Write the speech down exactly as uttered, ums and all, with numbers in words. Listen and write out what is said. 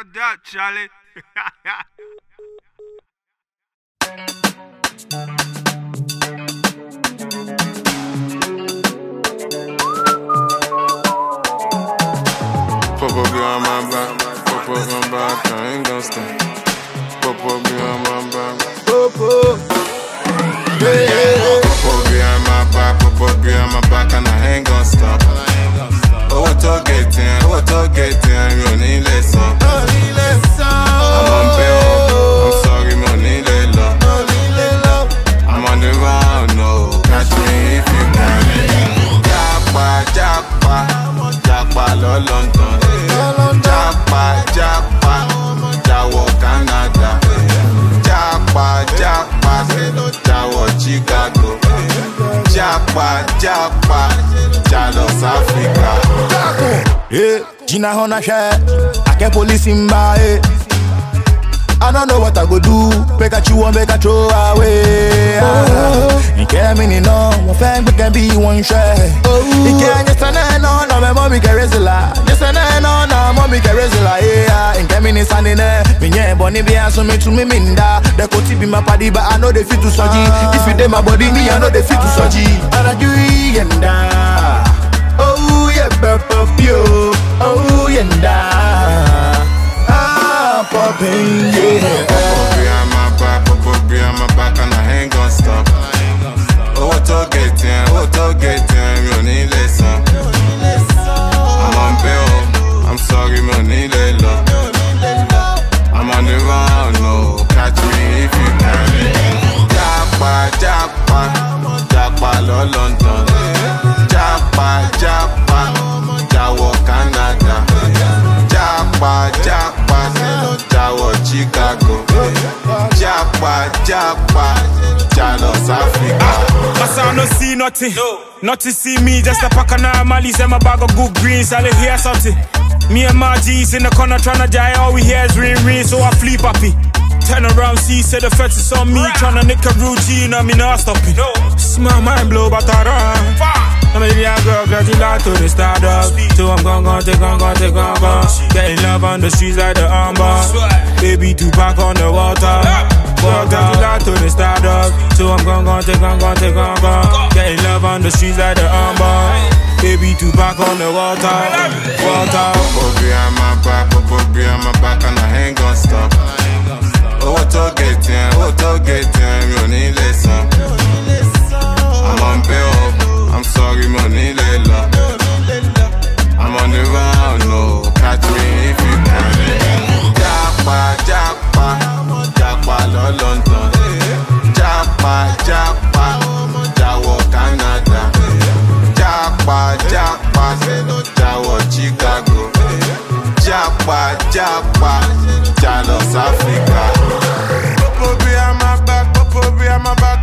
about that, Charlie? Pop up behind my back, pop up my back, I ain't gon' stop. Pop up behind my back, pop up. Yeah, yeah. Pop up behind my back, pop up behind my back, and I ain't gon' stop. Oh, to get in, oh, to get in, you need less on. I'm on bail, I'm sorry, you need less. I'm on the round, no, catch me if you can. Jackpot, jackpot, jackpot, lo London. Jackpot, jackpot, jawo Canada. Jackpot, jackpot, jawo Chicago. Jackpot, jackpot, jalo South Africa. Yeah, Gina Hona share. I can police him by it. I don't know what I go do. Make a chew and make a throw away. You can't mean it, no. My family can be one share. You can't just stand there, no. No, my mommy can raise a lot. Just stand there, no. No, mommy can raise a lot. Yeah, you can't mean it standing there. Me, yeah, bonnie be answer me to me, minda. The coat be my body, but I know they fit to surgery. If you did my body, me, I know they fit to surgery. And I do it, and oh, yeah, purple, oh, yeah, popping, yeah. Pop up behind my back, pop up behind my back, and I ain't gon' stop. Oh, to get in, oh, to get in, you need less. I'm on bail, I'm sorry, you need less. I'm on the round, no, catch me if you can. Jackpot, jackpot, jackpot, lo London. Jackpot, jackpot, jawo Canada. Jackpot, jackpot, jawo Chicago. Jackpot, jackpot, jalo South Africa. My son no see nothing, no. Not to see me, just a pack of normalies and my bag of good greens. I'll hear something. Me and my G's in the corner tryna die, all we hear is ring ring, so I flee poppy. Turn around, see, say the fence is on me, tryna nick a routine, I mean not stopping. No. Smell mind blow, but I run. I'm a young girl, girl, you like to the stardust. So I'm gon' gon' take on, gon' take on, gon'. Getting love on the streets like the armband. Baby, two back on the water. Water, you like to the stardust. So I'm gon' gon' take on, gon' take on, gon'. Getting love on the streets like the armband. Baby, two back on the water. Water. Pop up behind my back, pop up behind my back, and I ain't gon' stop. Oh, to get in, oh, to get in, you need less. I'm on bail, I'm sorry, money lela. I'm on the round, no, catch me if you can. Jackpot, jackpot, jackpot, lo London. Jackpot, jackpot, jawo Canada. Jackpot, jackpot, jawo Chicago. Jackpot, jackpot, jalo South Africa. Pop up behind my back, pop up behind my back.